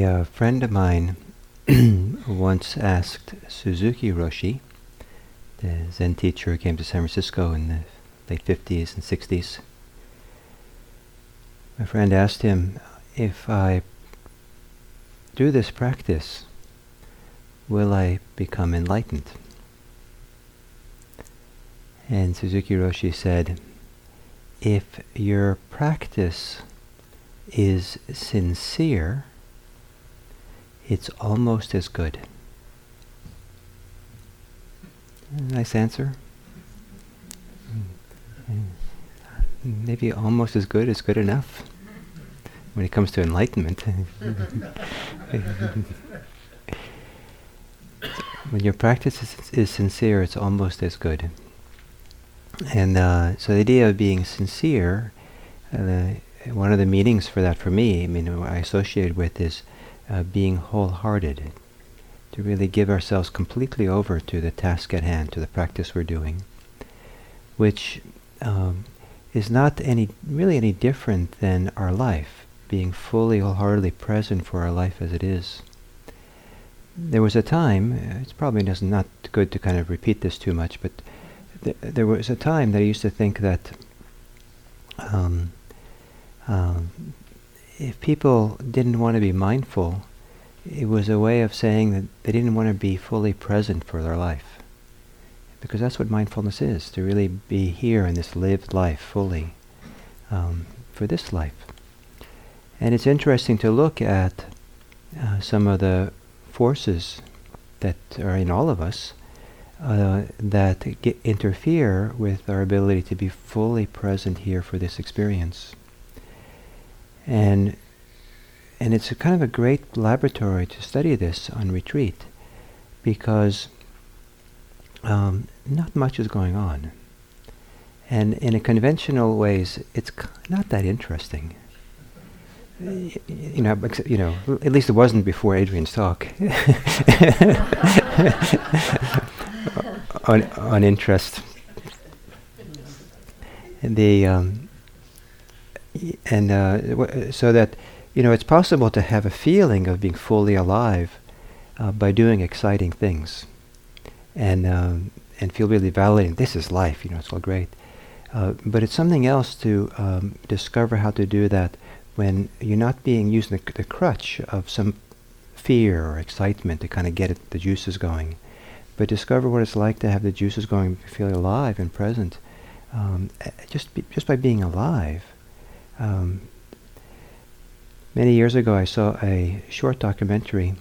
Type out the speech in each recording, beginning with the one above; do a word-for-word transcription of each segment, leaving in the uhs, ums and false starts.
uh, friend of mine once asked Suzuki Roshi, the Zen teacher who came to San Francisco in the late fifties and sixties. My friend asked him, if I do this practice, will I become enlightened? And Suzuki Roshi said, if your practice is sincere, it's almost as good. Nice answer. Maybe almost as good is good enough when it comes to enlightenment. When your practice is, is sincere, it's almost as good. And uh, so the idea of being sincere, uh, the, one of the meanings for that for me, I mean, what I associated with is uh, being wholehearted, to really give ourselves completely over to the task at hand, to the practice we're doing, which um, is not any really any different than our life, being fully, wholeheartedly present for our life as it is. There was a time, uh, it's probably does not good to kind of repeat this too much, but th- there was a time that I used to think that um, um, if people didn't want to be mindful, it was a way of saying that they didn't want to be fully present for their life. Because that's what mindfulness is, to really be here in this lived life fully, um, for this life. And it's interesting to look at uh, some of the forces that are in all of us uh, that get interfere with our ability to be fully present here for this experience. And and it's a kind of a great laboratory to study this on retreat, because um, not much is going on. And in a conventional ways, it's c- not that interesting. Y- you know, except, you know, at least it wasn't before Adrian's talk. on, on interest. And the um, y- and uh, w- so that you know, it's possible to have a feeling of being fully alive uh, by doing exciting things, and um, and feel really validating. This is life, you know, it's all great. Uh, but it's something else to um, discover how to do that when you're not being using the, c- the crutch of some fear or excitement to kind of get it, the juices going, but discover what it's like to have the juices going, feel alive and present, um, uh, just be, just by being alive. Um, Many years ago, I saw a short documentary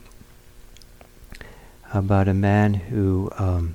about a man who, um,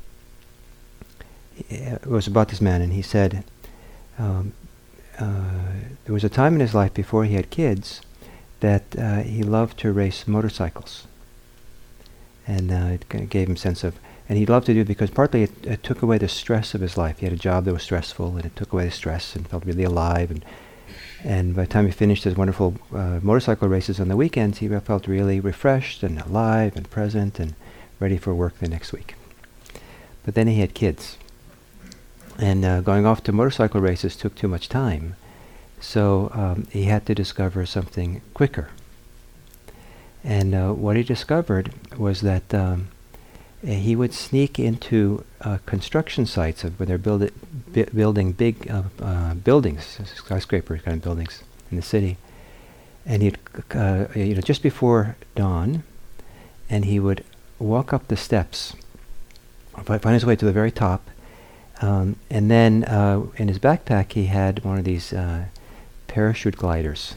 it was about this man, and he said um, uh, there was a time in his life before he had kids that uh, he loved to race motorcycles. And uh, it g- gave him a sense of, and he loved to do it because partly it, it took away the stress of his life. He had a job that was stressful, and it took away the stress and felt really alive. And And by the time he finished his wonderful uh, motorcycle races on the weekends, he felt really refreshed and alive and present and ready for work the next week. But then he had kids. And uh, going off to motorcycle races took too much time. So um, he had to discover something quicker. And uh, what he discovered was that um, he would sneak into uh, construction sites of where they're build bi- building big uh, uh, buildings, skyscraper kind of buildings in the city, and he'd uh, you know just before dawn, and he would walk up the steps, fi- find his way to the very top, um, and then uh, in his backpack he had one of these uh, parachute gliders,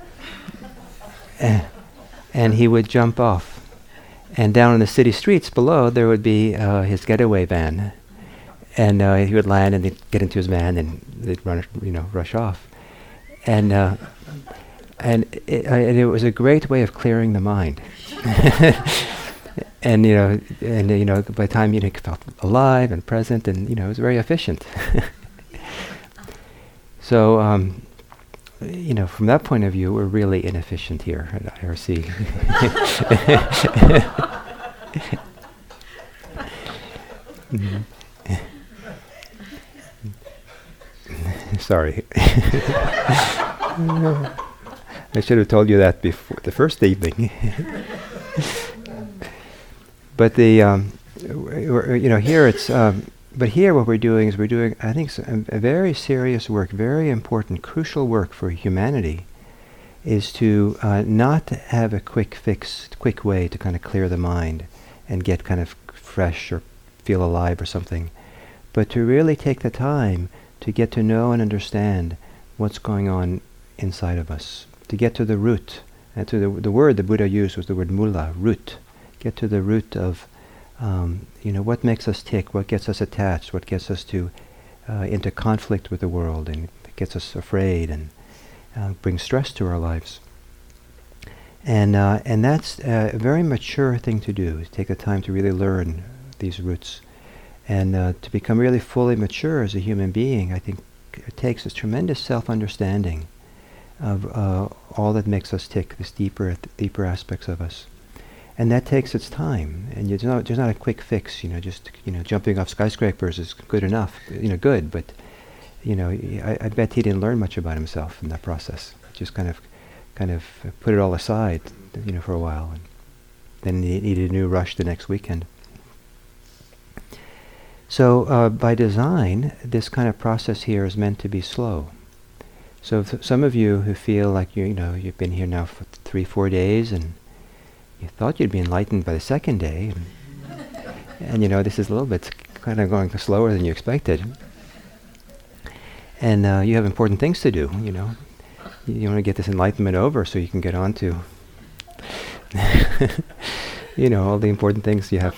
and, and he would jump off. And down in the city streets below, there would be uh, his getaway van, and uh, he would land, and they'd get into his van, and they'd run, you know, rush off, and uh, and it, uh, and it was a great way of clearing the mind, and you know, and uh, you know, by the time you know, he felt alive and present, and you know, it was very efficient. So. Um, You know, from that point of view, we're really inefficient here at I R C. Mhm. Sorry. I should have told you that before the first evening. But the, um, you know, here it's, um, but here what we're doing is we're doing, I think, a, a very serious work, very important, crucial work for humanity, is to uh, not have a quick fix, quick way to kind of clear the mind and get kind of fresh or feel alive or something, but to really take the time to get to know and understand what's going on inside of us, to get to the root. And to the, the word the Buddha used was the word mula, root. Get to the root of, um, you know, what makes us tick, what gets us attached, what gets us to uh, into conflict with the world, and gets us afraid and uh, brings stress to our lives. And uh, and that's a very mature thing to do, is take the time to really learn these roots. And uh, to become really fully mature as a human being, I think it takes this tremendous self-understanding of uh, all that makes us tick, this deeper, th- deeper aspects of us. And that takes its time, and there's not, there's not a quick fix, you know, just, you know, jumping off skyscrapers is good enough, you know, good, but, you know, I, I bet he didn't learn much about himself in that process. Just kind of, kind of put it all aside, you know, for a while, and then he needed a new rush the next weekend. So uh, by design, this kind of process here is meant to be slow. So th- some of you who feel like you, you know, you've been here now for three, four days, and you thought you'd be enlightened by the second day, and, and you know, this is a little bit kind of going slower than you expected. And uh, you have important things to do, you know. You, you want to get this enlightenment over so you can get on to, you know, all the important things you have.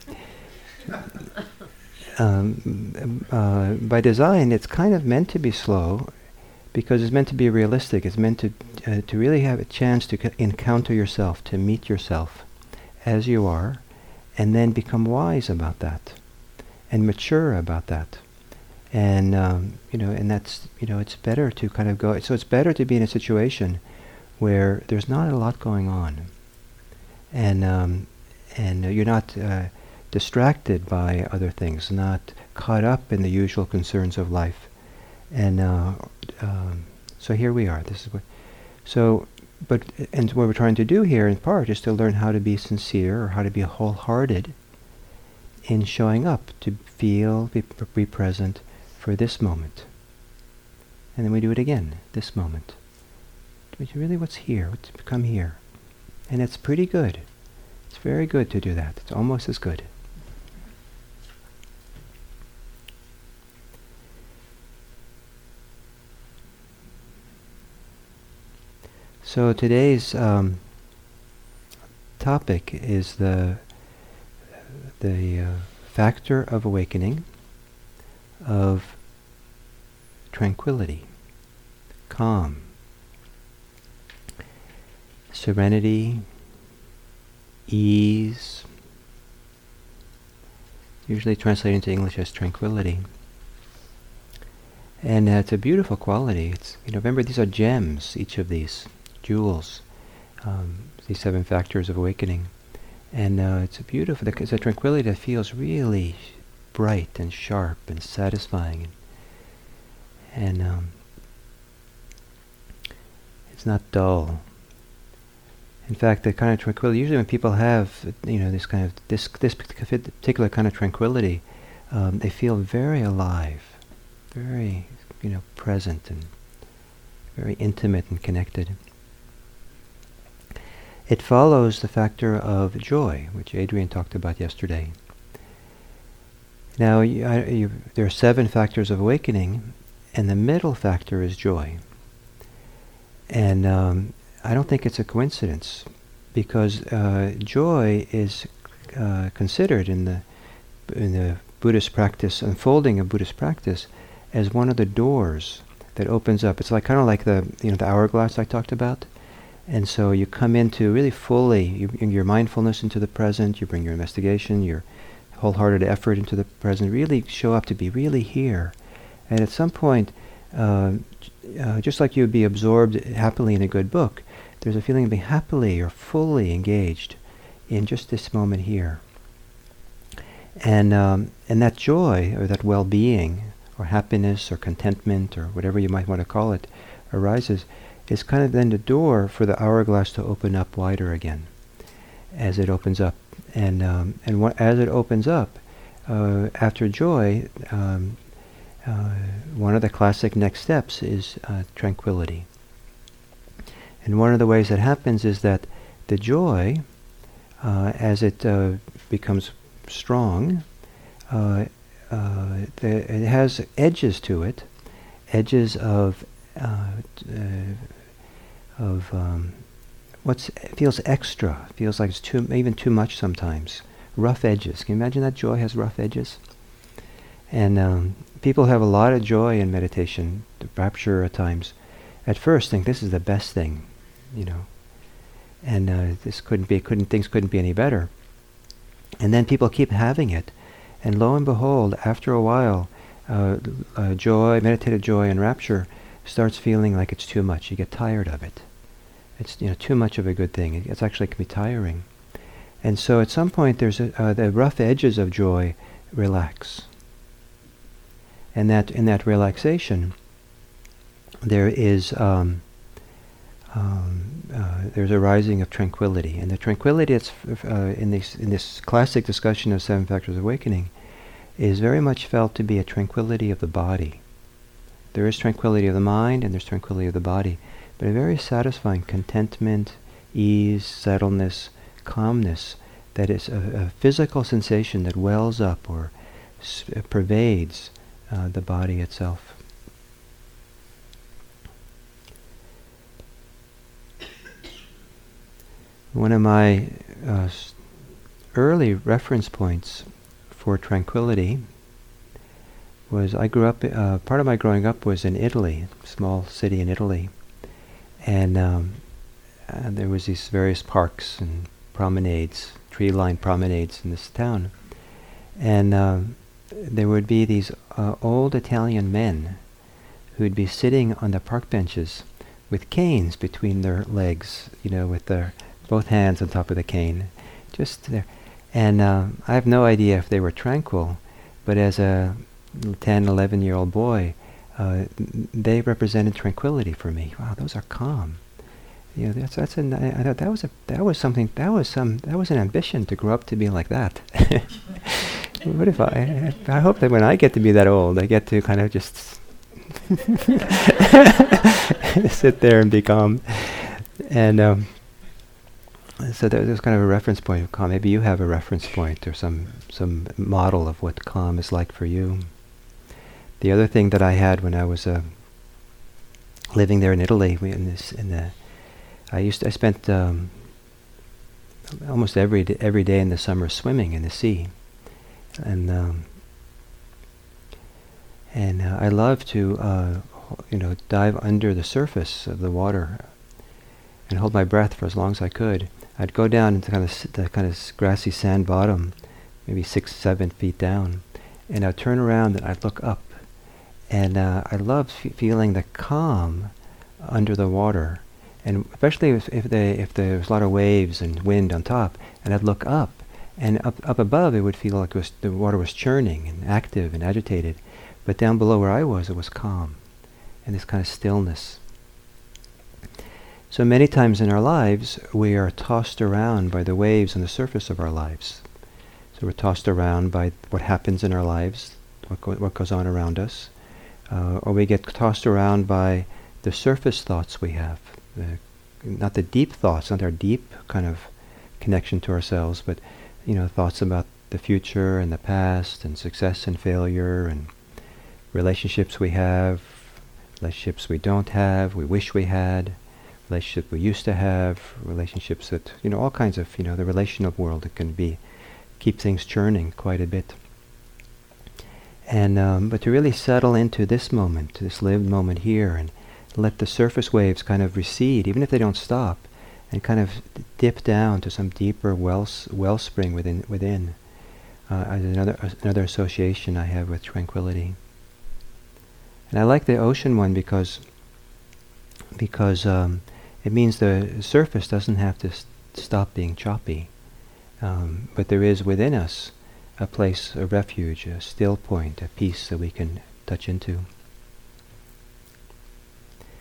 Um, uh, by design, it's kind of meant to be slow, because it's meant to be realistic. It's meant to uh, to really have a chance to c- encounter yourself, to meet yourself as you are, and then become wise about that, and mature about that. And um, you know, and that's, you know, it's better to kind of go. So it's better to be in a situation where there's not a lot going on, and um, and uh, you're not uh, distracted by other things, not caught up in the usual concerns of life. And uh, um, so here we are. This is what. So, but and what we're trying to do here, in part, is to learn how to be sincere, or how to be wholehearted in showing up, to feel, be, be present for this moment. And then we do it again, this moment. Which really, what's here? What's become here? And it's pretty good. It's very good to do that. It's almost as good. So today's um, topic is the the uh, factor of awakening, of tranquility, calm, serenity, ease. Usually translated into English as tranquility. And uh, it's a beautiful quality. It's, you know, remember, these are gems, each of these. Jewels, um, these seven factors of awakening, and uh, it's a beautiful. It's a tranquility that feels really bright and sharp and satisfying, and, and um, it's not dull. In fact, the kind of tranquility, usually when people have, you know, this kind of this this particular kind of tranquility, um, they feel very alive, very, you know, present and very intimate and connected. It follows the factor of joy, which Adrian talked about yesterday. Now, you, I, you, there are seven factors of awakening, and the middle factor is joy. And um, I don't think it's a coincidence, because uh, joy is uh, considered in the in the Buddhist practice, unfolding of Buddhist practice, as one of the doors that opens up. It's like kind of like the, you know, the hourglass I talked about. And so you come into really fully, you bring your mindfulness into the present, you bring your investigation, your wholehearted effort into the present, really show up to be really here. And at some point, uh, uh, just like you would be absorbed happily in a good book, there's a feeling of being happily or fully engaged in just this moment here. And um, and that joy, or that well-being, or happiness, or contentment, or whatever you might want to call it, arises is kind of then the door for the hourglass to open up wider again, as it opens up. And um, and wh- as it opens up, uh, after joy, um, uh, one of the classic next steps is uh, tranquility. And one of the ways that happens is that the joy, uh, as it uh, becomes strong, uh, uh, the, it has edges to it, edges of uh, uh, of um, what's feels extra, feels like it's too even too much sometimes. Rough edges. Can you imagine that joy has rough edges? And um, people have a lot of joy in meditation, the rapture at times. At first, think this is the best thing, you know, and uh, this couldn't be, couldn't things couldn't be any better. And then people keep having it, and lo and behold, after a while, uh, uh, joy, meditative joy, and rapture starts feeling like it's too much. You get tired of it. It's you know too much of a good thing. It, it's actually it can be tiring. And so at some point, there's a, uh, the rough edges of joy relax. And that in that relaxation, there is um, um, uh, there's a rising of tranquility, and the tranquility that's f- uh, in this in this classic discussion of Seven Factors of Awakening is very much felt to be a tranquility of the body. There is tranquility of the mind, and there's tranquility of the body, but a very satisfying contentment, ease, settledness, calmness that is a, a physical sensation that wells up or s- uh, pervades uh, the body itself. One of my uh, s- early reference points for tranquility was I grew up, uh, part of my growing up was in Italy, small city in Italy, and, um, and there was these various parks and promenades, tree-lined promenades in this town, and um, there would be these uh, old Italian men who'd be sitting on the park benches with canes between their legs, you know, with their both hands on top of the cane, just there. And uh, I have no idea if they were tranquil, but as a ten, eleven year old boy, uh, they represented tranquility for me. Wow, those are calm. You know, that's that's an, I, I thought that was a that was something that was some that was an ambition to grow up to be like that. What if I? I hope that when I get to be that old, I get to kind of just sit there and be calm. And um, so there, there's kind of a reference point of calm. Maybe you have a reference point or some some model of what calm is like for you. The other thing that I had when I was uh, living there in Italy, we in this in the, I used to, I spent um, almost every d- every day in the summer swimming in the sea, and um, and uh, I love to uh, you know dive under the surface of the water and hold my breath for as long as I could. I'd go down into kind of s- the kind of s- grassy sand bottom, maybe six, seven feet down, and I'd turn around and I'd look up. And uh, I loved f- feeling the calm under the water, and especially if, if, they, if there was a lot of waves and wind on top, and I'd look up, and up, up above it would feel like it was, the water was churning and active and agitated, but down below where I was, it was calm, and this kind of stillness. So many times in our lives, we are tossed around by the waves on the surface of our lives. So we're tossed around by what happens in our lives, what, go- what goes on around us. Uh, or we get tossed around by the surface thoughts we have, the, not the deep thoughts, not our deep kind of connection to ourselves, but you know thoughts about the future and the past and success and failure and relationships we have, relationships we don't have, we wish we had, relationships we used to have, relationships that you know all kinds of you know the relational world that can be keep things churning quite a bit. And um, but to really settle into this moment, this lived moment here, and let the surface waves kind of recede, even if they don't stop, and kind of dip down to some deeper wells, wellspring within. Within, uh, as another uh, another association I have with tranquility. And I like the ocean one because because um, it means the surface doesn't have to st- stop being choppy, um, but there is within us a place, a refuge, a still point, a peace that we can touch into.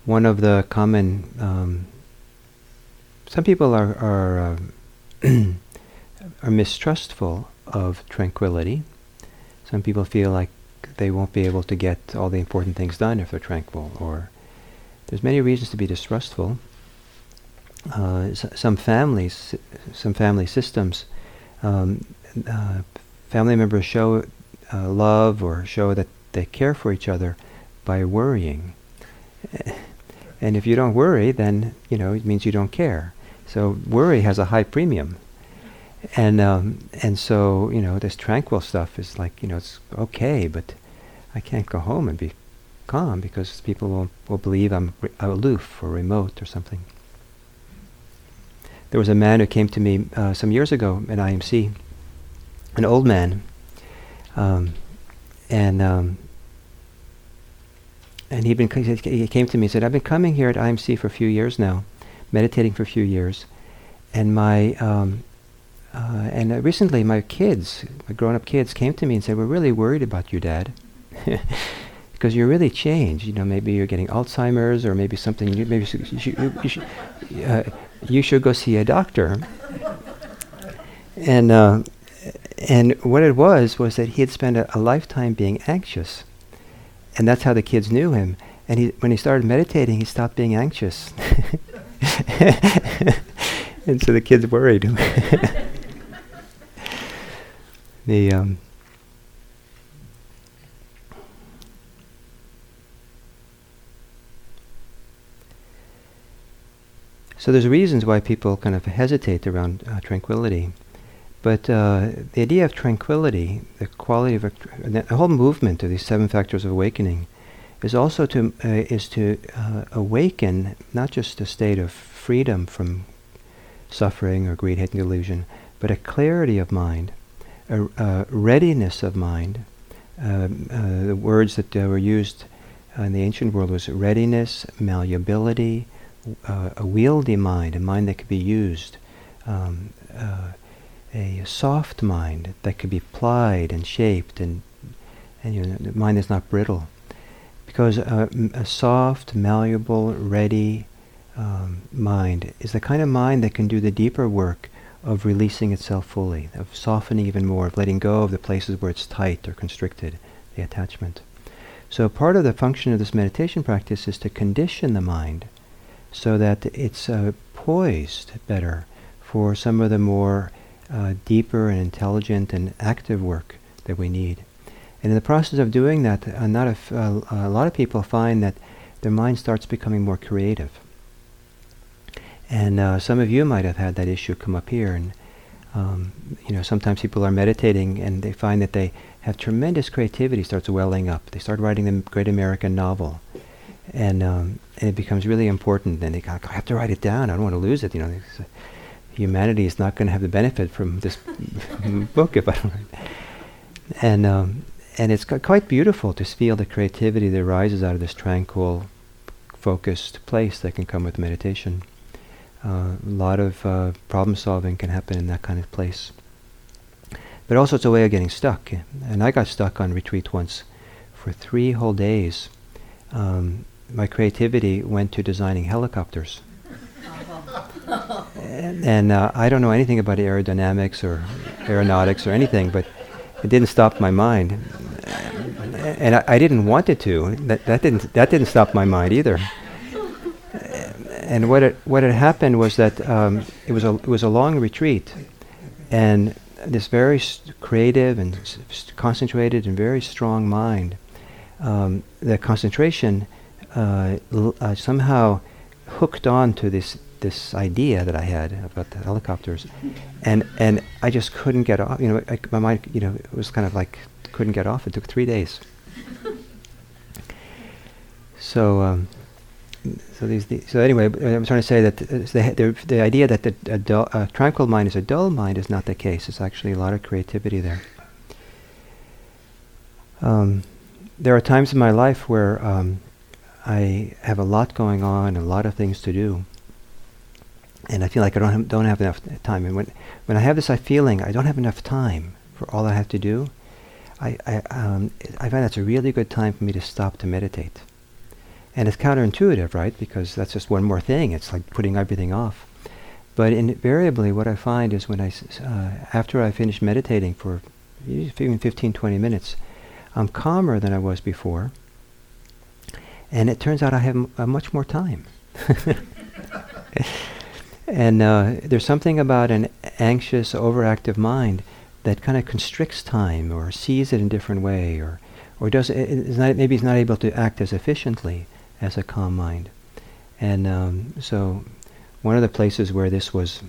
one of the common, um, some people are are, uh, are mistrustful of tranquility. Some people feel like they won't be able to get all the important things done if they're tranquil, or there's many reasons to be distrustful. Uh, s- some families, some family systems, um, uh, family members show uh, love or show that they care for each other by worrying. And if you don't worry, then, you know, it means you don't care. So worry has a high premium. And um, and so, you know, this tranquil stuff is like, you know, it's okay, but I can't go home and be calm because people will, will believe I'm re- aloof or remote or something. There was a man who came to me uh, some years ago at I M C, an old man, um, and um, and he'd been he came to me and said, "I've been coming here at I M C for a few years now, meditating for a few years, and my um, uh, and uh, recently my kids, my grown-up kids, came to me and said, 'We're really worried about you, Dad, because you're really changed. You know, maybe you're getting Alzheimer's, or maybe something. You, maybe you should, you should, you, you should, uh, you should go see a doctor.'" And uh, and what it was was that he had spent a, a lifetime being anxious. And that's how the kids knew him. And he, when he started meditating, he stopped being anxious. And so the kids worried. the um, so there's reasons why people kind of hesitate around uh, tranquility. But uh, the idea of tranquility, the quality of a tr- the whole movement of these seven factors of awakening, is also to uh, is to uh, awaken not just a state of freedom from suffering or greed, hate, and delusion, but a clarity of mind, a, a readiness of mind. Um, uh, the words that uh, were used uh, in the ancient world was readiness, malleability, uh, a wieldy mind, a mind that could be used. Um, uh, a soft mind that could be plied and shaped, and and you know, the mind is not brittle, because uh, m- a soft, malleable, ready um, mind is the kind of mind that can do the deeper work of releasing itself fully, of softening even more, of letting go of the places where it's tight or constricted, the attachment. So part of the function of this meditation practice is to condition the mind so that it's uh, poised better for some of the more Uh, deeper and intelligent and active work that we need. And in the process of doing that, uh, not a, f- uh, a lot of people find that their mind starts becoming more creative. And uh, some of you might have had that issue come up here. And um, you know, sometimes people are meditating and they find that they have tremendous creativity starts welling up. They start writing the great American novel, and um, and it becomes really important. And they go, "I have to write it down. I don't want to lose it." You know. Humanity is not going to have the benefit from this book if I don't. And um, and it's quite beautiful to feel the creativity that arises out of this tranquil, focused place that can come with meditation. Uh, a lot of uh, problem solving can happen in that kind of place. But also it's a way of getting stuck. And I got stuck on retreat once for three whole days. Um, my creativity went to designing helicopters. And, and uh, I don't know anything about aerodynamics or aeronautics or anything, but it didn't stop my mind. And I, I didn't want it to. That, that didn't that didn't stop my mind either. And what it what had happened was that um, it was a it was a long retreat, and this very st- creative and st- concentrated and very strong mind, um, the concentration uh, l- uh, somehow hooked on to this. this idea that I had about the helicopters, and and I just couldn't get off. You know, I, my mind, you know, it was kind of like couldn't get off. It took three days. So, um, so these, the, so anyway, I was trying to say that uh, the, the the idea that the a dull, uh, tranquil mind is a dull mind is not the case. It's actually a lot of creativity there. Um, there are times in my life where um, I have a lot going on, a lot of things to do. And I feel like I don't have, don't have enough time. And when when I have this I feeling I don't have enough time for all I have to do, I I, um, I find that's a really good time for me to stop to meditate. And it's counterintuitive, right? Because that's just one more thing. It's like putting everything off. But invariably what I find is when I, uh, after I finish meditating for even fifteen, twenty minutes, I'm calmer than I was before. And it turns out I have m- uh, much more time. And uh, there's something about an anxious, overactive mind that kind of constricts time or sees it in a different way, or or does it is not, maybe is not able to act as efficiently as a calm mind. And um, so one of the places where this was,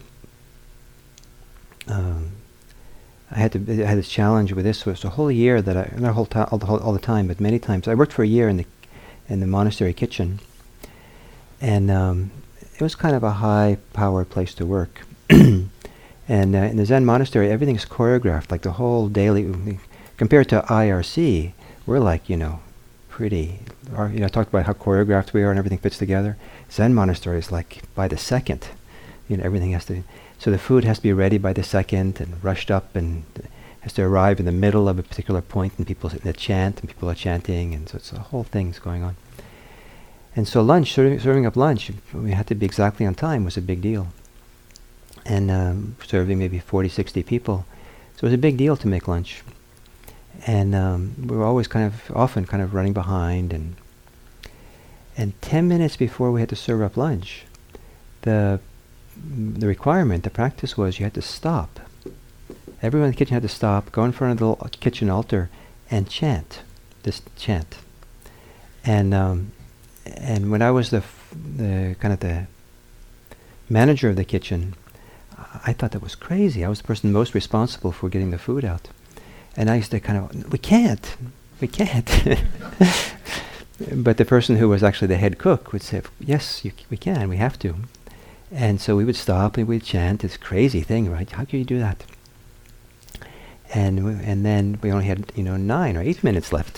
um, I had to I had this challenge with this was a whole year that I not a whole time all the whole, all the time, but many times I worked for a year in the in the monastery kitchen, and um, it was kind of a high-powered place to work. And uh, in the Zen monastery, everything's choreographed, like the whole daily. Compared to I R C, we're like, you know, pretty. Our, you know, I talked about how choreographed we are and everything fits together. Zen monastery is like by the second. You know, everything has to. So the food has to be ready by the second and rushed up and has to arrive in the middle of a particular point, and people sit in the chant, and people are chanting, and so it's a whole thing's going on. And so lunch, serving, serving up lunch, we had to be exactly on time, was a big deal. And um, serving maybe forty, sixty people. So it was a big deal to make lunch. And um, we were always kind of, often kind of running behind. And and ten minutes before we had to serve up lunch, the the requirement, the practice was you had to stop. Everyone in the kitchen had to stop, go in front of the kitchen altar, and chant, this chant. And um, and when I was the f- the kind of the manager of the kitchen, I thought that was crazy. I was the person most responsible for getting the food out, and I used to kind of, we can't, we can't. But the person who was actually the head cook would say, yes, you, c- we can, we have to. And so we would stop and we'd chant this crazy thing, right? How can you do that? And w- and then we only had, you know, nine or eight minutes left.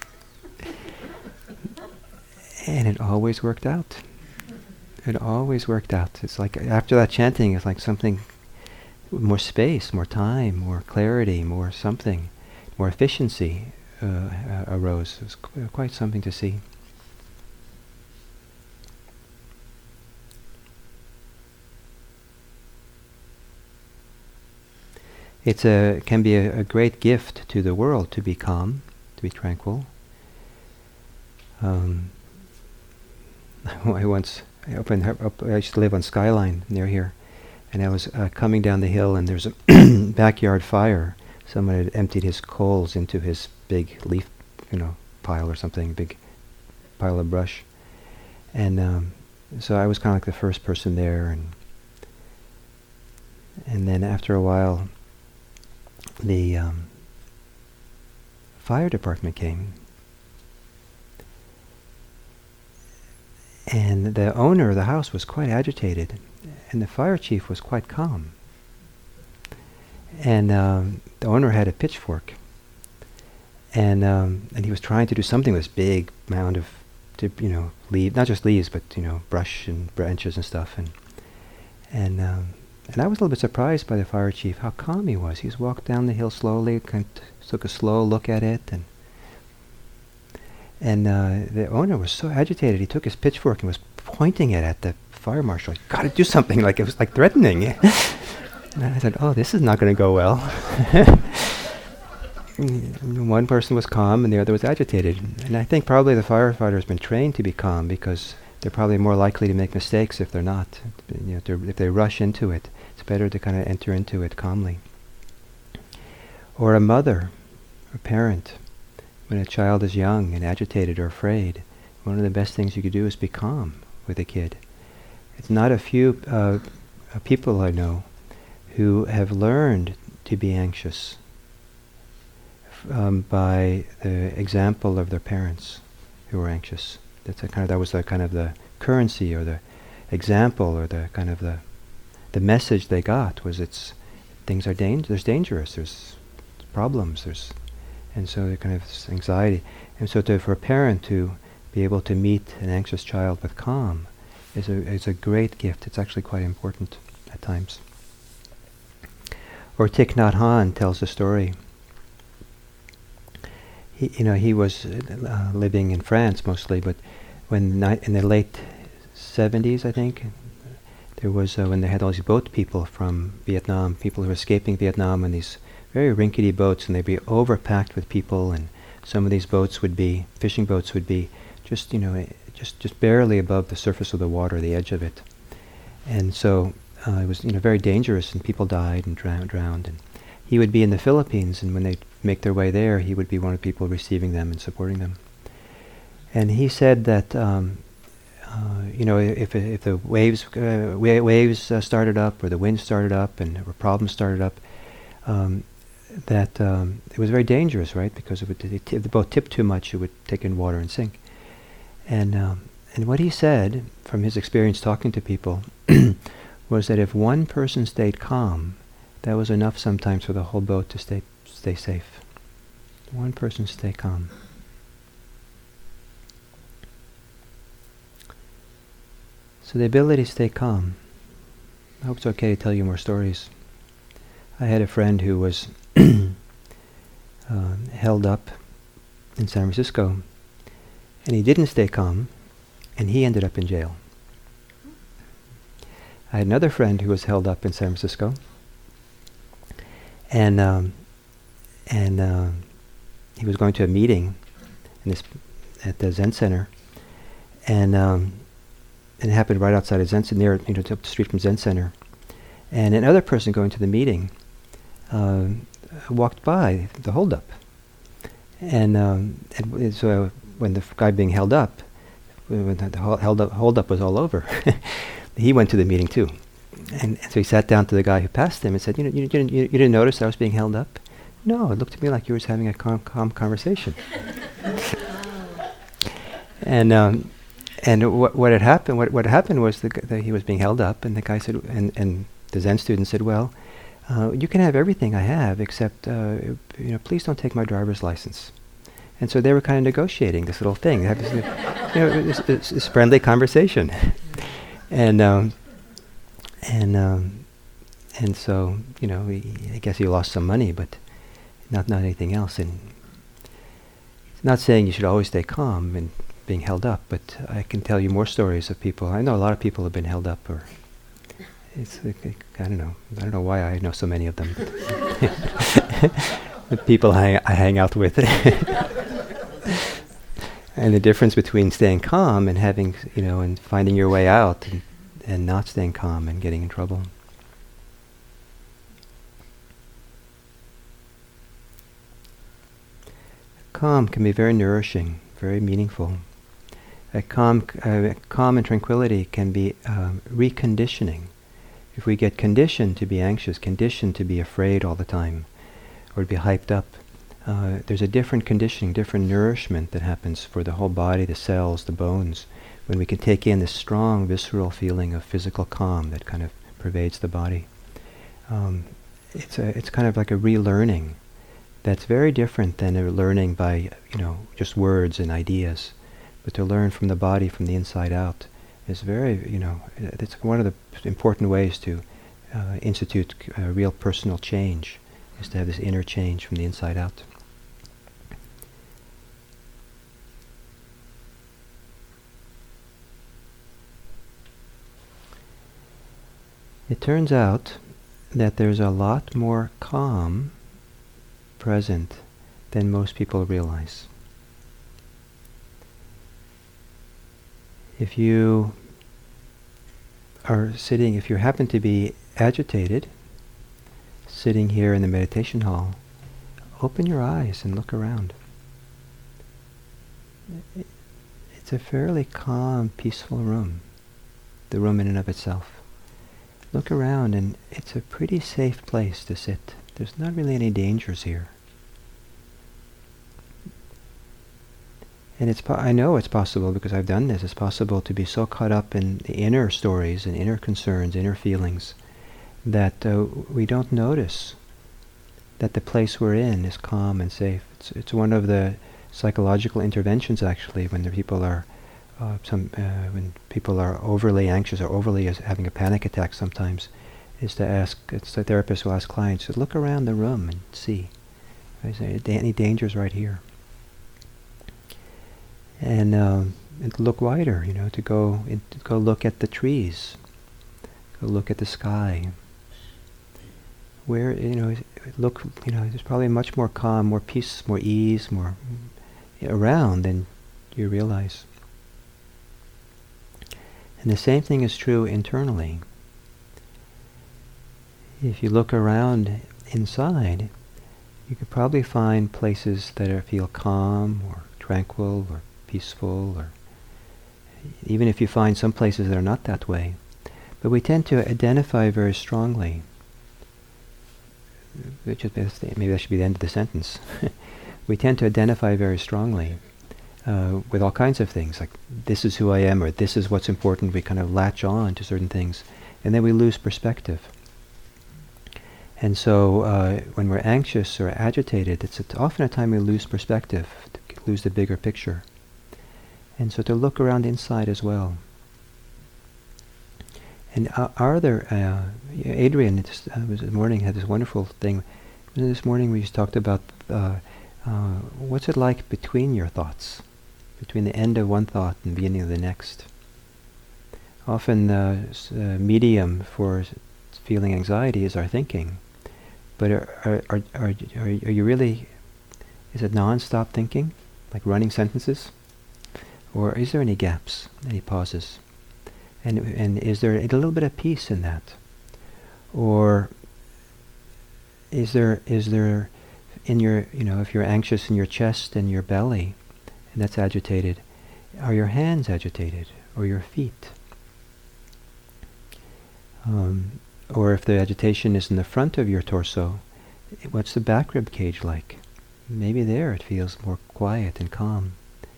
And it always worked out. It always worked out. It's like after that chanting, it's like something, more space, more time, more clarity, more something, more efficiency uh, uh, arose. It was qu- quite something to see. It's a can be a, a great gift to the world to be calm, to be tranquil. Um, I once I opened up, I used to live on Skyline near here, and I was uh, coming down the hill, and there's a backyard fire. Someone had emptied his coals into his big leaf, you know, pile or something, big pile of brush, and um, so I was kind of like the first person there, and and then after a while, the um, fire department came. And the owner of the house was quite agitated, and the fire chief was quite calm. And um, the owner had a pitchfork, and um, and he was trying to do something with this big mound of, to, you know, leaves, not just leaves, but you know, brush and branches and stuff. And and um, and I was a little bit surprised by the fire chief, how calm he was. He just walked down the hill slowly, kind of took a slow look at it, and. And uh, the owner was so agitated, he took his pitchfork and was pointing it at the fire marshal. You gotta do something, like it was like threatening. And I said, oh, this is not gonna go well. One person was calm and the other was agitated. And I think probably the firefighter's been trained to be calm because they're probably more likely to make mistakes if they're not. You know, if, they're, if they rush into it, it's better to kind of enter into it calmly. Or a mother, a parent. When a child is young and agitated or afraid, one of the best things you could do is be calm with a kid. It's not a few uh, uh, people I know who have learned to be anxious f- um, by the example of their parents who were anxious. That's a kind of that was the kind of the currency or the example or the kind of the the message they got was it's things are dang- there's dangerous, there's problems, there's and so the kind of anxiety. And so to, for a parent to be able to meet an anxious child with calm is a is a great gift. It's actually quite important at times. Or Thich Nhat Hanh tells a story. He, you know, he was uh, living in France mostly, but when ni- in the late seventies, I think, there was uh, when they had all these boat people from Vietnam, people who were escaping Vietnam, and these very rinkety boats, and they'd be overpacked with people, and some of these boats would be, fishing boats would be just, you know, eh, just just barely above the surface of the water, the edge of it. And so uh, it was, you know, very dangerous, and people died and drowned, drowned. And he would be in the Philippines, and when they make their way there, he would be one of the people receiving them and supporting them. And he said that, um, uh, you know, if if the waves uh, wa- waves uh, started up, or the wind started up, and or problems started up, um, that um, it was very dangerous, right? Because it would, t- if the boat tipped too much, it would take in water and sink. And um, and what he said, from his experience talking to people, was that if one person stayed calm, that was enough sometimes for the whole boat to stay stay safe. One person stay calm. So the ability to stay calm. I hope it's okay to tell you more stories. I had a friend who was uh, held up in San Francisco, and he didn't stay calm, and he ended up in jail. I had another friend who was held up in San Francisco, and um, and uh, he was going to a meeting in this at the Zen Center, and um, and it happened right outside of Zen Center, near, you know, up the street from Zen Center, and another person going to the meeting uh, walked by the holdup, and um, and so when the f- guy being held up, when the hol- held up, hold up was all over, he went to the meeting too. And, and so he sat down to the guy who passed him and said, you, know, you, didn't, you, you didn't notice I was being held up? No, it looked to me like you were having a calm, calm conversation. and um, and what what had happened what what happened was the g- that he was being held up, and the guy said, and, and the Zen student said, well, uh, you can have everything I have, except uh, you know, please don't take my driver's license. And so they were kind of negotiating this little thing. They had this, you know, this, this, this friendly conversation, and um, and um, and so, you know, he, I guess he lost some money, but not not anything else. And it's not saying you should always stay calm and being held up, but I can tell you more stories of people. I know a lot of people have been held up, or it's like, like, I don't know. I don't know why I know so many of them. The people I, I hang out with. And the difference between staying calm and having, you know, and finding your way out, and, and not staying calm and getting in trouble. Calm can be very nourishing, very meaningful. A calm, uh, calm and tranquility can be um, reconditioning. If we get conditioned to be anxious, conditioned to be afraid all the time, or to be hyped up, uh, there's a different conditioning, different nourishment that happens for the whole body, the cells, the bones, when we can take in this strong, visceral feeling of physical calm that kind of pervades the body. Um, it's a, it's kind of like a relearning that's very different than a learning by, you know, just words and ideas. But to learn from the body, from the inside out, is very, you know, it's one of the important ways to uh, institute uh, real personal change, is to have this inner change from the inside out. It turns out that there's a lot more calm present than most people realize. If you are sitting, if you happen to be agitated, sitting here in the meditation hall, open your eyes and look around. It's a fairly calm, peaceful room, the room in and of itself. Look around, and it's a pretty safe place to sit. There's not really any dangers here. And it's po- I know it's possible, because I've done this, it's possible to be so caught up in the inner stories and inner concerns, inner feelings, that uh, we don't notice that the place we're in is calm and safe. It's, it's one of the psychological interventions, actually, when the people are uh, some uh, when people are overly anxious or overly as having a panic attack sometimes, is to ask, it's the therapist will ask clients to look around the room and see, is there any dangers right here? And um, and to look wider, you know, to go in, to go look at the trees, go look at the sky. Where, you know, look, you know, there's probably much more calm, more peace, more ease, more around than you realize. And the same thing is true internally. If you look around inside, you could probably find places that are, feel calm or tranquil or peaceful, or even if you find some places that are not that way. But we tend to identify very strongly, which is, maybe that should be the end of the sentence. We tend to identify very strongly uh, with all kinds of things, like this is who I am, or this is what's important. We kind of latch on to certain things, and then we lose perspective. And so uh, when we're anxious or agitated, it's a, often a time we lose perspective, to lose the bigger picture. And so to look around inside as well. And uh, are there, uh, Adrian just, uh, was this morning had this wonderful thing. This morning we just talked about uh, uh, what's it like between your thoughts, between the end of one thought and the beginning of the next. Often the uh, uh, medium for feeling anxiety is our thinking. But are, are, are, are, are you really, is it non-stop thinking, like running sentences? Or is there any gaps, any pauses? And and is there a little bit of peace in that? Or is there is there in your, you know, if you're anxious in your chest and your belly, and that's agitated, are your hands agitated, or your feet? Um, or if the agitation is in the front of your torso, what's the back rib cage like? Maybe there it feels more quiet and calm.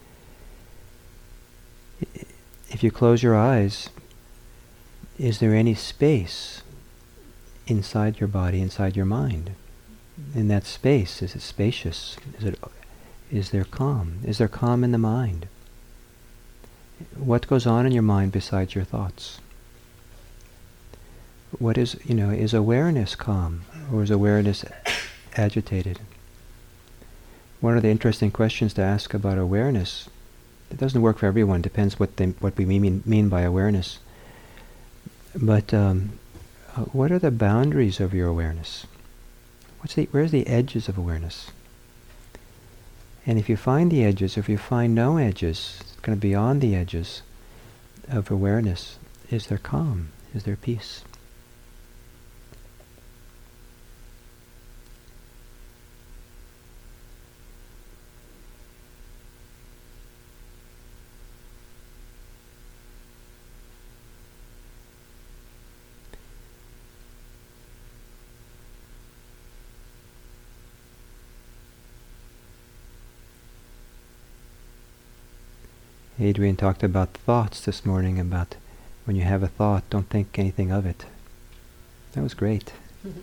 If you close your eyes, is there any space inside your body, inside your mind? In that space, is it spacious? Is it, is there calm? Is there calm in the mind? What goes on in your mind besides your thoughts? What is, you know, is awareness calm, or is awareness agitated? One of the interesting questions to ask about awareness, it doesn't work for everyone, depends what they, what we mean, mean by awareness. But um, uh, what are the boundaries of your awareness? What's the, where's the edges of awareness? And if you find the edges, or if you find no edges, kind of beyond the edges of awareness, is there calm? Is there peace? Adrian talked about thoughts this morning, about when you have a thought, don't think anything of it. That was great.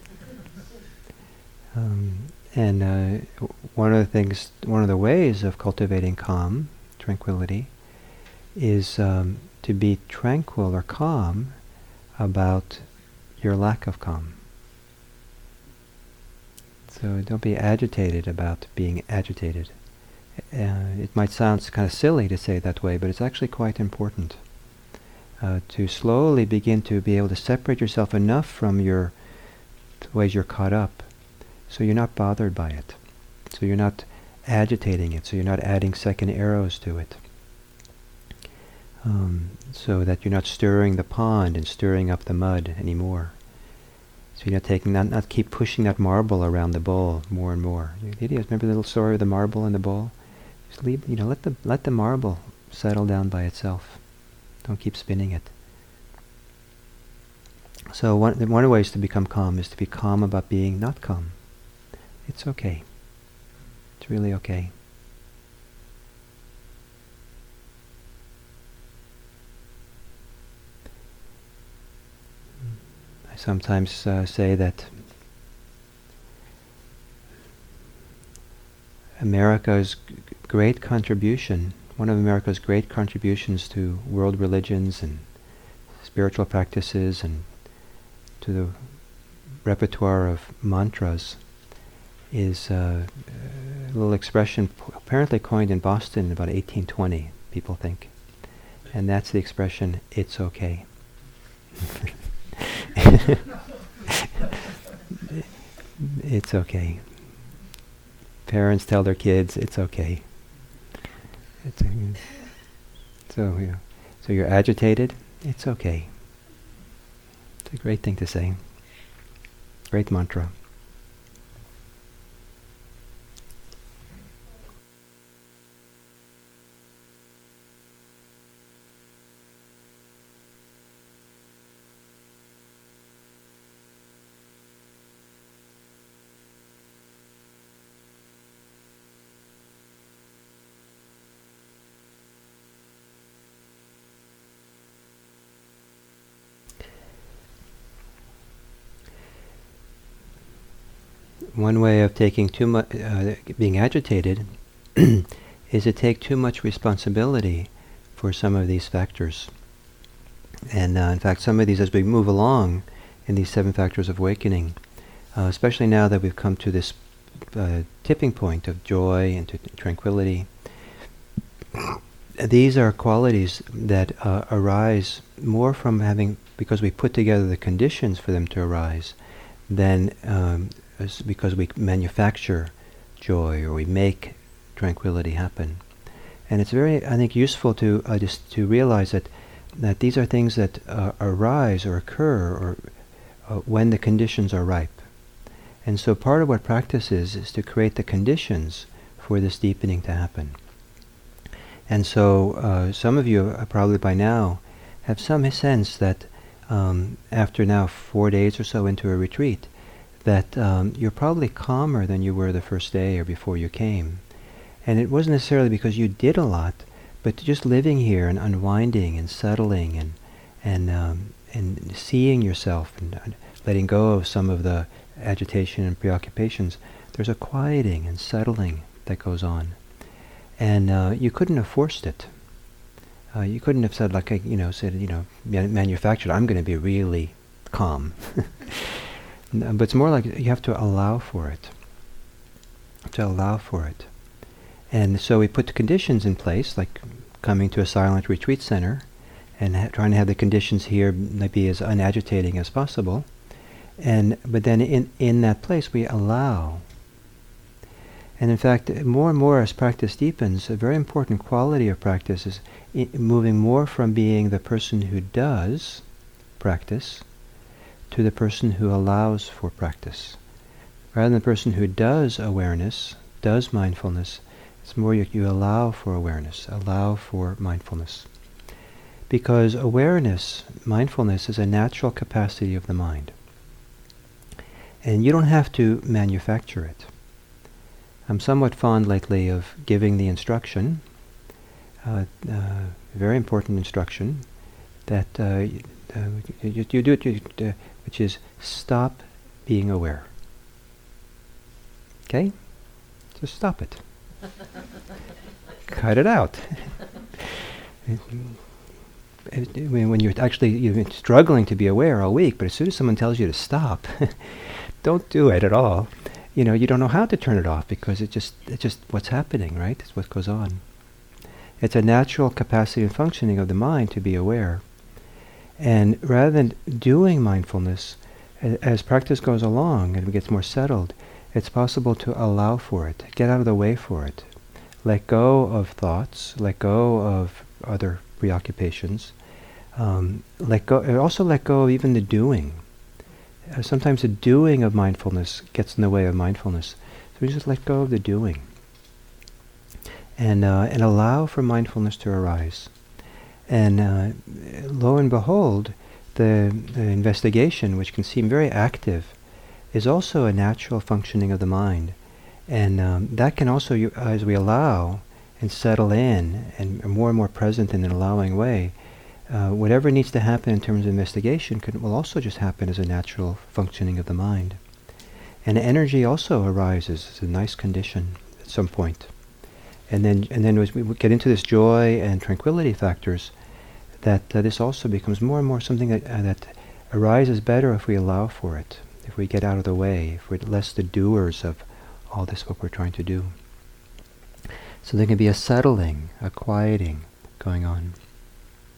um, and uh, w- one of the things, one of the ways of cultivating calm, tranquility, is um, to be tranquil or calm about your lack of calm. So don't be agitated about being agitated. Uh, it might sound kind of silly to say it that way, but it's actually quite important uh, to slowly begin to be able to separate yourself enough from your the ways you're caught up, so you're not bothered by it, so you're not agitating it, so you're not adding second arrows to it, um, so that you're not stirring the pond and stirring up the mud anymore. So you're not taking, not, not keep pushing that marble around the bowl more and more. You idiots, remember the little story of the marble in the bowl? Just leave, you know, let the let the marble settle down by itself. Don't keep spinning it. So one one of the ways to become calm is to be calm about being not calm. It's okay. It's really okay. I sometimes uh, say that America's g- great contribution, one of America's great contributions to world religions and spiritual practices and to the repertoire of mantras, is uh, a little expression p- apparently coined in Boston in about eighteen twenty, people think. And that's the expression, it's okay. It's okay. Parents tell their kids, it's okay. It's okay. So, you know, so you're agitated, it's okay. It's a great thing to say. Great mantra. One way of taking too much, uh, being agitated, is to take too much responsibility for some of these factors. And uh, in fact, some of these, as we move along in these seven factors of awakening, uh, especially now that we've come to this uh, tipping point of joy and to tranquility, these are qualities that uh, arise more from having, because we put together the conditions for them to arise, than um, because we manufacture joy or we make tranquility happen. And it's very, I think, useful to uh, just to realize that that these are things that uh, arise or occur or uh, when the conditions are ripe. And so part of what practice is is to create the conditions for this deepening to happen. And so uh, some of you uh, probably by now have some sense that um, after now four days or so into a retreat, that um, you're probably calmer than you were the first day or before you came. And it wasn't necessarily because you did a lot, but just living here and unwinding and settling and and um, and seeing yourself and uh, letting go of some of the agitation and preoccupations, there's a quieting and settling that goes on. And uh, you couldn't have forced it. Uh, you couldn't have said, like, I, you know, said, you know, man- manufactured, I'm going to be really calm. No, but it's more like you have to allow for it. To allow for it. And so we put the conditions in place, like coming to a silent retreat center and ha- trying to have the conditions here be as unagitating as possible. And but then in, in that place we allow. And in fact, more and more as practice deepens, a very important quality of practice is I- moving more from being the person who does practice to the person who allows for practice. Rather than the person who does awareness, does mindfulness, it's more you, you allow for awareness, allow for mindfulness. Because awareness, mindfulness, is a natural capacity of the mind. And you don't have to manufacture it. I'm somewhat fond lately of giving the instruction, uh, uh, very important instruction, that uh, uh, you, you do it, you, uh, which is stop being aware. Okay? Just stop it. Cut it out. When you're actually you're struggling to be aware all week, but as soon as someone tells you to stop, don't do it at all. You know, you don't know how to turn it off because it just it's just what's happening, right? It's what goes on. It's a natural capacity and functioning of the mind to be aware. And rather than doing mindfulness, a- as practice goes along and it gets more settled, it's possible to allow for it, get out of the way for it. Let go of thoughts, let go of other preoccupations. Um, let go, and also let go of even the doing. Uh, sometimes the doing of mindfulness gets in the way of mindfulness. So we just let go of the doing. And, uh, and allow for mindfulness to arise. And uh, lo and behold, the, the investigation, which can seem very active, is also a natural functioning of the mind. And um, that can also, you, as we allow and settle in and are more and more present in an allowing way, uh, whatever needs to happen in terms of investigation can, will also just happen as a natural functioning of the mind. And energy also arises as a nice condition at some point. And then, and then as we get into this joy and tranquility factors, that uh, this also becomes more and more something that, uh, that arises better if we allow for it, if we get out of the way, if we're less the doers of all this what we're trying to do. So there can be a settling, a quieting going on.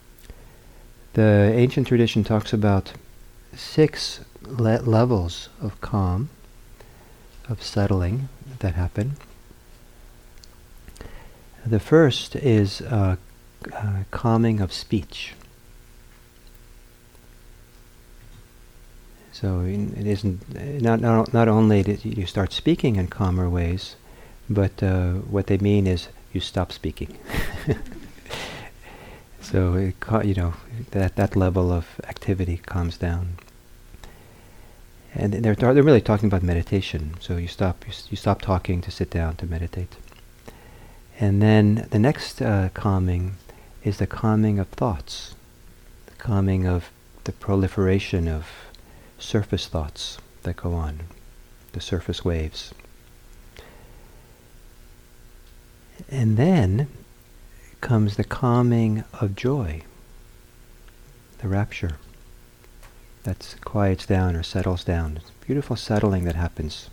The ancient tradition talks about six le- levels of calm, of settling that happen. The first is uh, uh, calming of speech. So it isn't not not, not only that you start speaking in calmer ways, but uh, what they mean is you stop speaking. So it ca- you know that that level of activity calms down. And they're tar- they're really talking about meditation. So you stop you, s- you stop talking to sit down to meditate. And then the next uh, calming is the calming of thoughts, the calming of the proliferation of surface thoughts that go on, the surface waves. And then comes the calming of joy, the rapture that quiets down or settles down. It's a beautiful settling that happens.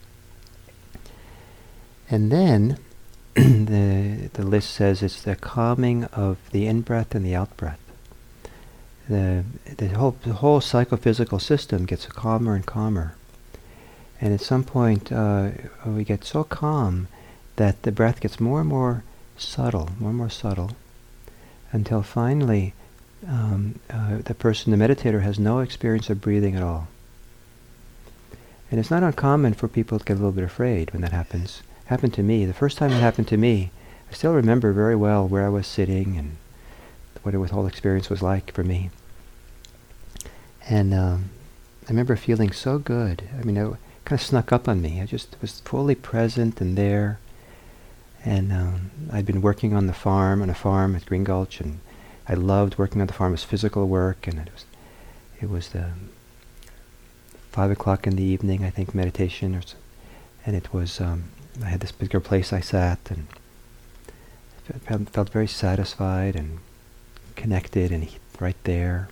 And then the the list says it's the calming of the in-breath and the out-breath. The the whole the whole psychophysical system gets calmer and calmer, and at some point uh, we get so calm that the breath gets more and more subtle, more and more subtle, until finally um, uh, the person, the meditator, has no experience of breathing at all. And it's not uncommon for people to get a little bit afraid when that happens. It happened to me. The first time it happened to me, I still remember very well where I was sitting and what the whole experience was like for me. And um, I remember feeling so good. I mean, it kind of snuck up on me. I just was fully present and there. And um, I'd been working on the farm, on a farm at Green Gulch, and I loved working on the farm. It was physical work, and it was, it was the five o'clock in the evening, I think, meditation, or so, and it was. Um, I had this particular place I sat, and I felt, felt very satisfied and connected, and he, right there.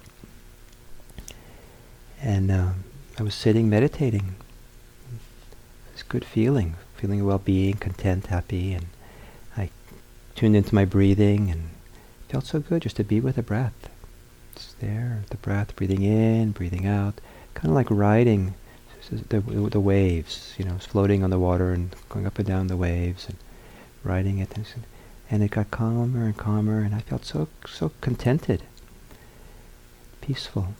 And um, I was sitting meditating. This good feeling, feeling of well-being, content, happy, and I tuned into my breathing and felt so good just to be with the breath. Just there, the breath, breathing in, breathing out, kind of like riding the, the waves, you know, floating on the water and going up and down the waves and riding it. And, and it got calmer and calmer, and I felt so so contented, peaceful.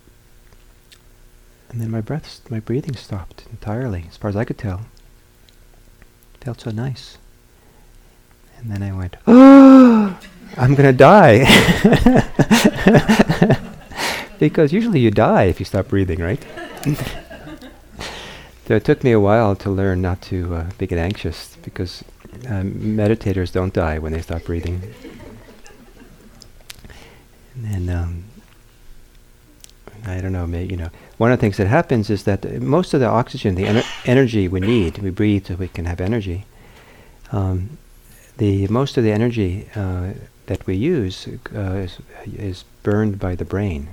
And then my breath, my breathing stopped entirely, as far as I could tell. It felt so nice. And then I went, oh, I'm going to die. Because usually you die if you stop breathing, right? So it took me a while to learn not to uh, get anxious, because um, meditators don't die when they stop breathing. And um, I don't know, maybe, you know, one of the things that happens is that uh, most of the oxygen, the ener- energy we need, we breathe so we can have energy. Um, the most of the energy uh, that we use uh, is, is burned by the brain.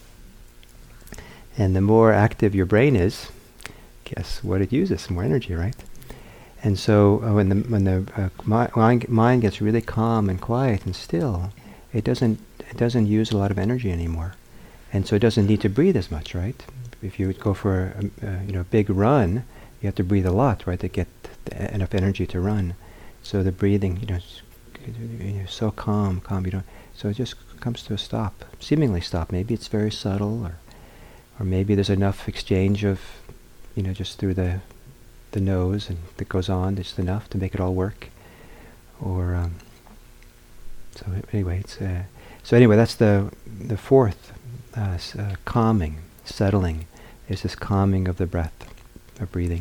And the more active your brain is, guess what it uses? More energy, right? And so uh, when the when the uh, mi- mind, mind gets really calm and quiet and still, it doesn't it doesn't use a lot of energy anymore, and so it doesn't need to breathe as much, right? If you would go for a, a you know big run, you have to breathe a lot, right, to get the, enough energy to run. So the breathing, you know, you're so calm, calm. You don't. So it just comes to a stop, seemingly stop. Maybe it's very subtle, or or maybe there's enough exchange of, you know, just through the the nose, and that goes on just enough to make it all work. Or um, so anyway, it's uh, so anyway that's the the fourth uh, s- uh, calming, settling, is this calming of the breath, of breathing.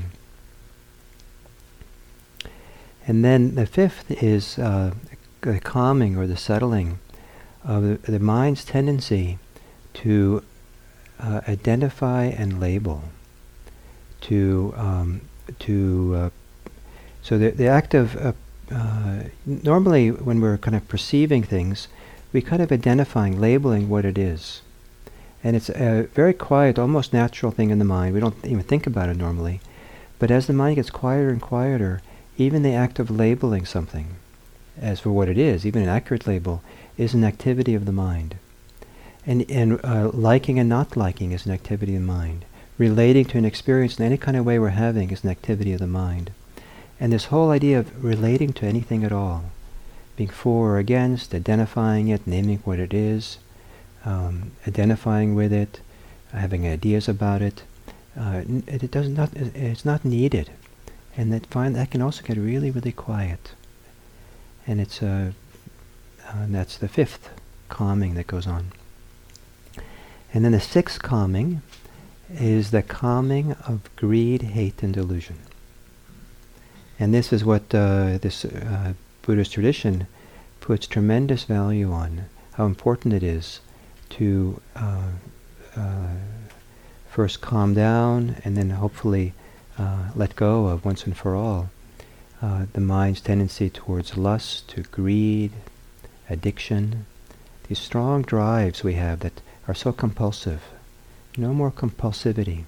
And then the fifth is uh, the calming or the settling of the, the mind's tendency to uh, identify and label, to um, to uh, so the the act of uh, uh, normally when we're kind of perceiving things, we kind of identifying, labeling what it is, and it's a very quiet, almost natural thing in the mind. We don't even think about it normally, but as the mind gets quieter and quieter, even the act of labeling something as for what it is, even an accurate label, is an activity of the mind. And, and uh, liking and not liking is an activity of the mind. Relating to an experience in any kind of way we're having is an activity of the mind. And this whole idea of relating to anything at all, being for or against, identifying it, naming what it is, um, identifying with it, having ideas about it, uh, n- it does not. It's not needed, and that find that can also get really, really quiet. And it's uh, uh, and that's the fifth calming that goes on. And then the sixth calming is the calming of greed, hate, and delusion. And this is what uh, this uh, Buddhist tradition puts tremendous value on, how important it is to uh, uh, first calm down and then hopefully uh, let go of once and for all uh, the mind's tendency towards lust, to greed, addiction, these strong drives we have that are so compulsive. No more compulsivity.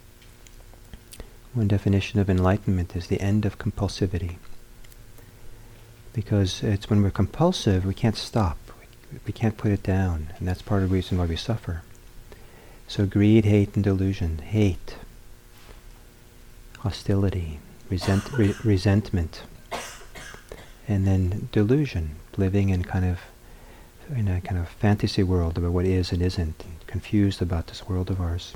One definition of enlightenment is the end of compulsivity. Because it's when we're compulsive, we can't stop. We, we can't put it down. And that's part of the reason why we suffer. So greed, hate, and delusion. Hate, hostility, resent, re- resentment. And then delusion, living in kind of in a kind of fantasy world about what is and isn't, and confused about this world of ours.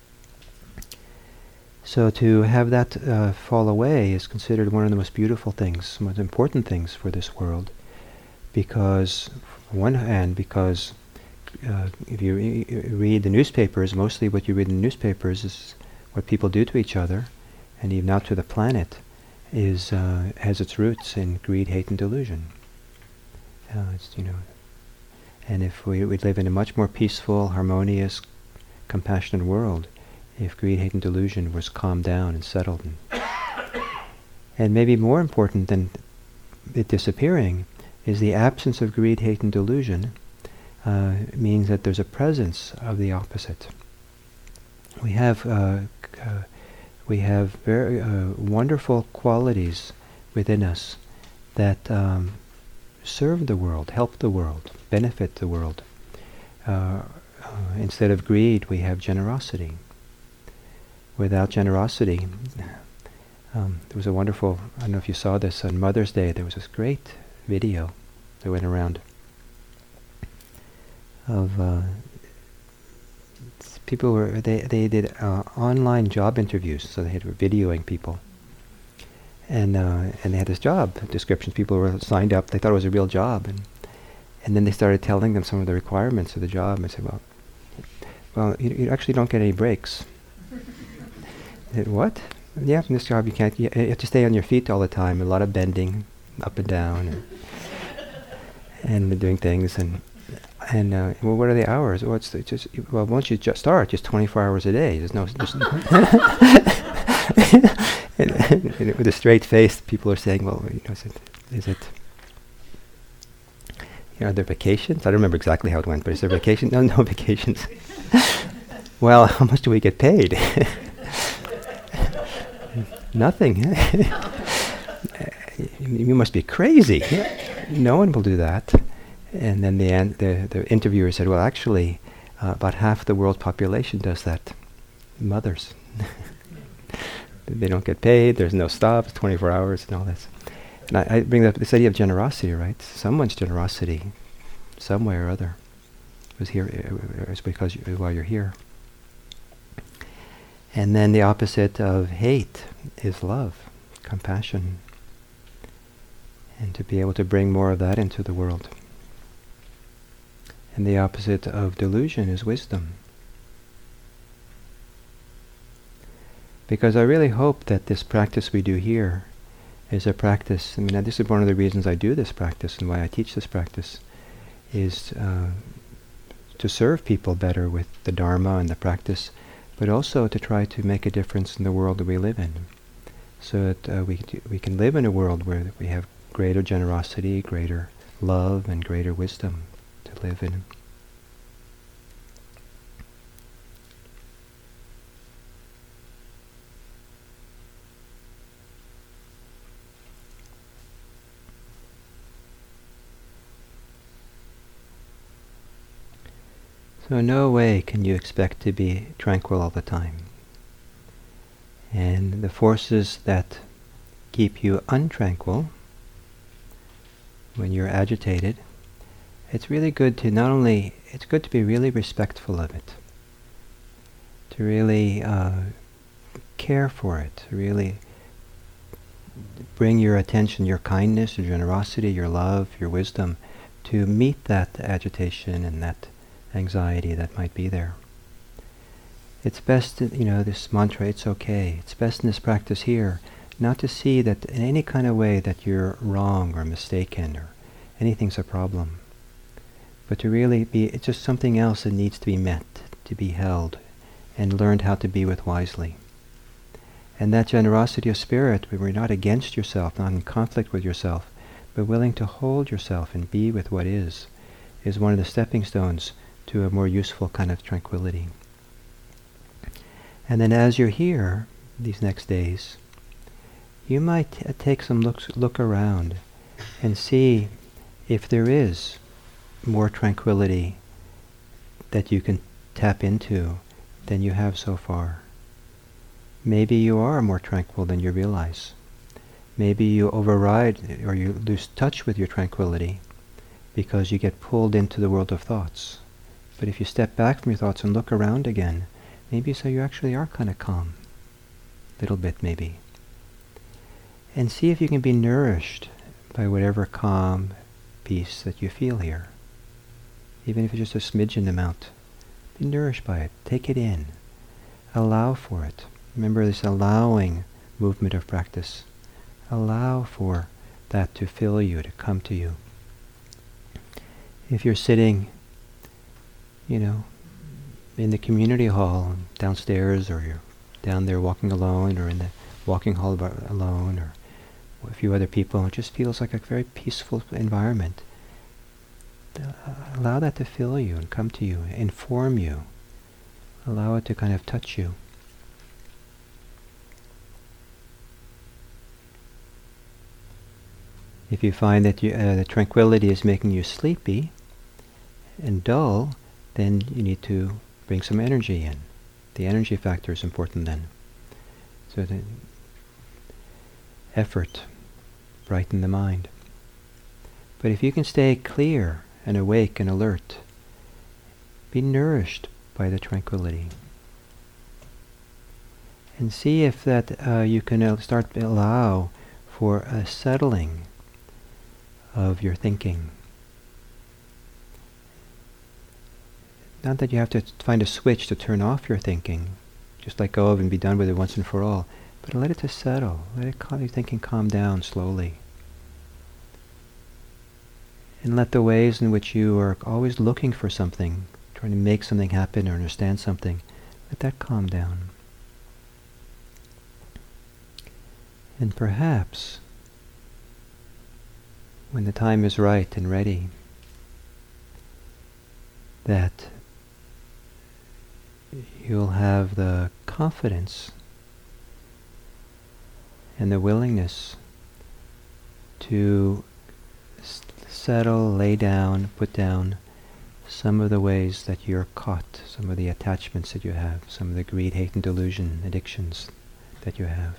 So to have that uh, fall away is considered one of the most beautiful things, most important things for this world, because, on one hand, because uh, if you re- read the newspapers, mostly what you read in the newspapers is what people do to each other, and even out to the planet, is uh, has its roots in greed, hate, and delusion. Uh, it's, you know, and if we would live in a much more peaceful, harmonious, compassionate world, if greed, hate, and delusion was calmed down and settled. And, and maybe more important than it disappearing is the absence of greed, hate, and delusion uh, means that there's a presence of the opposite. We have uh, uh, we have very uh, wonderful qualities within us that um, serve the world, help the world, benefit the world. Uh, uh, instead of greed, we have generosity. Without generosity, um, there was a wonderful, I don't know if you saw this, on Mother's Day, there was this great video that went around of uh, people were, they, they did uh, online job interviews, so they had were videoing people. And uh, and they had this job descriptions. People were signed up. They thought it was a real job, and and then they started telling them some of the requirements of the job. And I said, "Well, well, you, you actually don't get any breaks." I said, "What? Yeah, in this job you can't. You, you have to stay on your feet all the time. A lot of bending, up and down, and, and doing things. And and uh, well, what are the hours? Well, it's, it's just well, once you just start, just twenty-four hours a day. There's no." There's And, and, and with a straight face, people are saying, "Well, you know, is it, is it, you know, are there vacations?" I don't remember exactly how it went, but is there vacation? No, no vacations. Well, how much do we get paid? Nothing. You must be crazy. No one will do that. And then the an- the, the interviewer said, "Well, actually, uh, about half the world population does that. Mothers." They don't get paid, there's no stops, twenty-four hours and all this. And I, I bring up this idea of generosity, right? Someone's generosity, some way or other, was here, uh, is because you, while you're here. And then the opposite of hate is love, compassion. And to be able to bring more of that into the world. And the opposite of delusion is wisdom. Because I really hope that this practice we do here is a practice, I mean, this is one of the reasons I do this practice and why I teach this practice, is uh, to serve people better with the Dharma and the practice, but also to try to make a difference in the world that we live in. So that uh, we, do, we can live in a world where we have greater generosity, greater love, and greater wisdom to live in. So in no way can you expect to be tranquil all the time. And the forces that keep you untranquil, when you're agitated, it's really good to not only, it's good to be really respectful of it, to really uh, care for it, to really bring your attention, your kindness, your generosity, your love, your wisdom, to meet that agitation and that anxiety that might be there. It's best, to, you know, this mantra, it's okay. It's best in this practice here not to see that in any kind of way that you're wrong or mistaken or anything's a problem, but to really be, it's just something else that needs to be met, to be held, and learned how to be with wisely. And that generosity of spirit, where you're not against yourself, not in conflict with yourself, but willing to hold yourself and be with what is, is one of the stepping stones to a more useful kind of tranquility. And then as you're here, these next days, you might t- take some looks, look around and see if there is more tranquility that you can tap into than you have so far. Maybe you are more tranquil than you realize. Maybe you override or you lose touch with your tranquility because you get pulled into the world of thoughts. But if you step back from your thoughts and look around again, maybe so you actually are kind of calm. Little bit maybe. And see if you can be nourished by whatever calm, peace that you feel here. Even if it's just a smidgen amount. Be nourished by it. Take it in. Allow for it. Remember this allowing movement of practice. Allow for that to fill you, to come to you. If you're sitting, you know, in the community hall downstairs, or you're down there walking alone, or in the walking hall alone, or a few other people, it just feels like a very peaceful environment. Uh, allow that to fill you and come to you, inform you. Allow it to kind of touch you. If you find that you, uh, the tranquility is making you sleepy and dull, then you need to bring some energy in. The energy factor is important then. So the effort, brighten the mind. But if you can stay clear and awake and alert, be nourished by the tranquility. And see if that uh, you can uh, start to allow for a settling of your thinking. Not that you have to find a switch to turn off your thinking, just let go of and be done with it once and for all, but let it to settle. Let it cal- your thinking calm down slowly. And let the ways in which you are always looking for something, trying to make something happen or understand something, let that calm down. And perhaps, when the time is right and ready, that you'll have the confidence and the willingness to s- settle, lay down, put down some of the ways that you're caught, some of the attachments that you have, some of the greed, hate, and delusion, addictions that you have.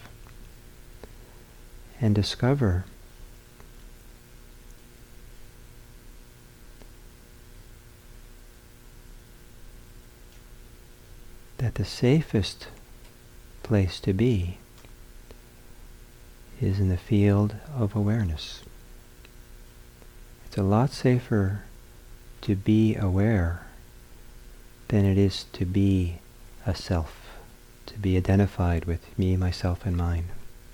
And discover that the safest place to be is in the field of awareness. It's a lot safer to be aware than it is to be a self, to be identified with me, myself, and mine.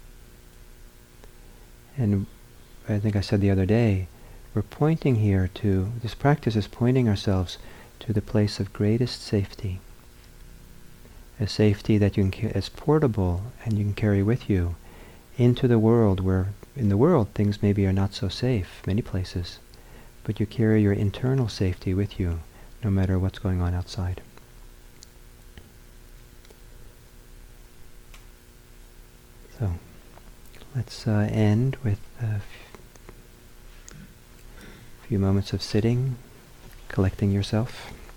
And I think I said the other day, we're pointing here to, this practice is pointing ourselves to the place of greatest safety. A safety that you can, is portable and you can carry with you into the world where, in the world, things maybe are not so safe, many places, but you carry your internal safety with you, no matter what's going on outside. So, let's uh, end with a f- few moments of sitting, collecting yourself.